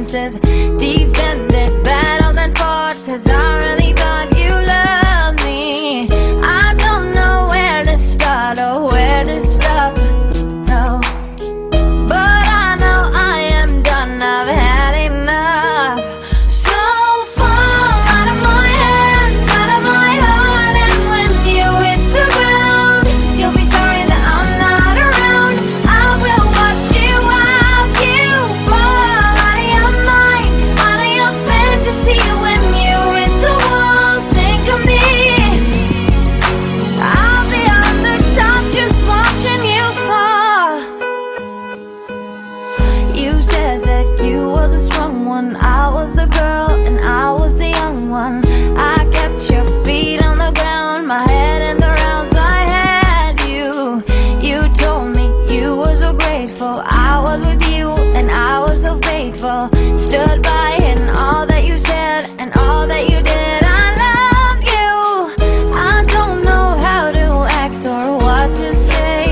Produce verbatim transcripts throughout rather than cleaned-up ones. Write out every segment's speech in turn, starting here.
chances, defended, battled and fought, cause I really thought you loved me. I don't know where to start or where to stop, no, but I know I am done, I've had enough. So fall out of my hands, out of my heart, and when you hit the ground, you'll be sorry that I'm not around. I will watch you while you fall out of your mind, out of your fantasy. When you hit the wall, think of me. I'll be on the top just watching you fall. You said that you were the strong one, I was the girl and I was the young one. I kept your feet on the ground, my head in the rounds, I had you. You told me you were so grateful, I was with you and I was so faithful. Stood by in all that you said and all that you did. I love you. I don't know how to act or what to say,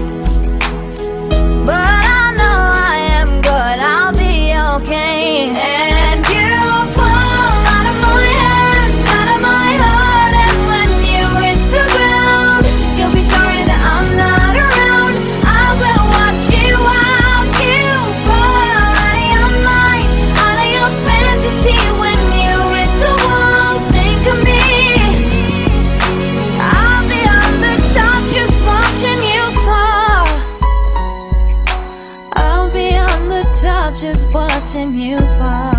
but I know I am good, I'll be okay. And you fall out of my hands, out of my heart, and when you hit the ground, you'll be sorry that I'm not around. I will watch you while you fall out of your mind, out of your fantasy. When you hit the wall, think of me. I'll be on the top just watching you fall. I'll be on the top just watching you fall.